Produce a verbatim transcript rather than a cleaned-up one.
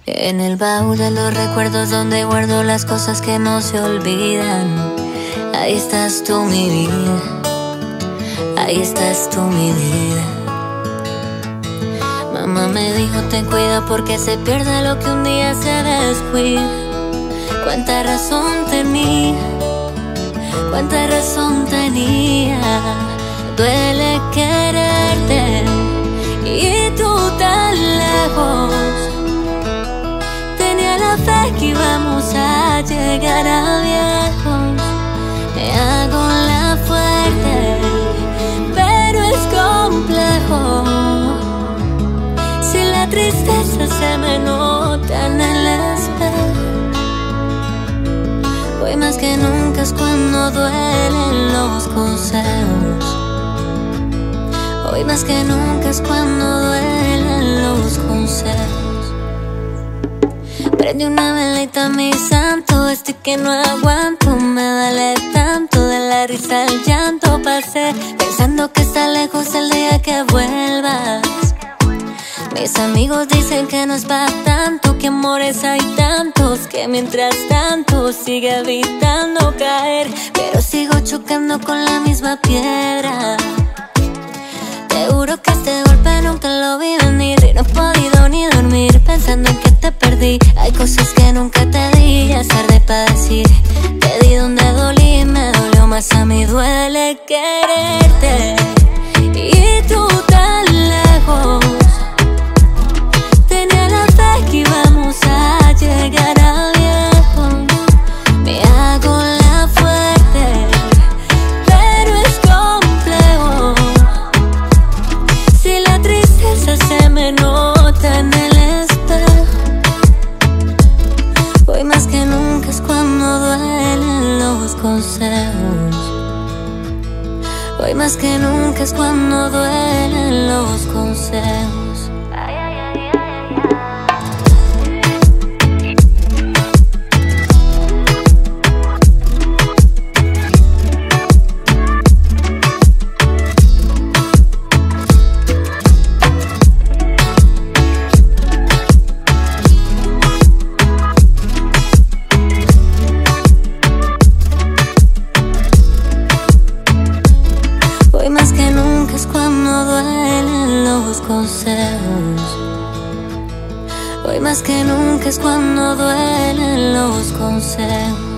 En el baúl de los recuerdos donde guardo las cosas que no se olvidan. Ahí estás tú, mi vida. Ahí estás tú, mi vida. Mamá me dijo, ten cuidado porque se pierde lo que un día se descuida. Cuánta razón tenía, cuánta razón tenía. Duele quererte y tú tan lejos. Tenía la fe que íbamos a llegar a viejos. Me hago la fuerte, pero es complejo. Si la tristeza se me nota en el espejo, hoy más que nunca es cuando duelen los consejos. Hoy más que nunca es cuando duelen los consejos. Prende una velita, mi santo, estoy que no aguanto. Me duele tanto, de la risa al llanto pasé, pensando que está lejos el día que vuelvas. Mis amigos dicen que no es para tanto, que amores hay tantos, que mientras tanto sigue evitando caer, pero sigo chocando con la misma piedra. Te juro que este golpe nunca lo vi venir y no he podido ni dormir pensando en que te perdí. Hay cosas que nunca te di, ya es tarde para decir. Te di donde dolí, me dolió más a mí. Duele quererte y tú tan lejos. Tenía la fe que íbamos a llegar a viejos. Me hago la fuerte, pero es complejo. Si la tristeza se me nota en el espejo, hoy más que nunca es cuando duelen los consejos. Hoy más que nunca es cuando duelen los consejos. Hoy más que nunca es cuando duelen los consejos. Hoy más que nunca es cuando duelen los consejos.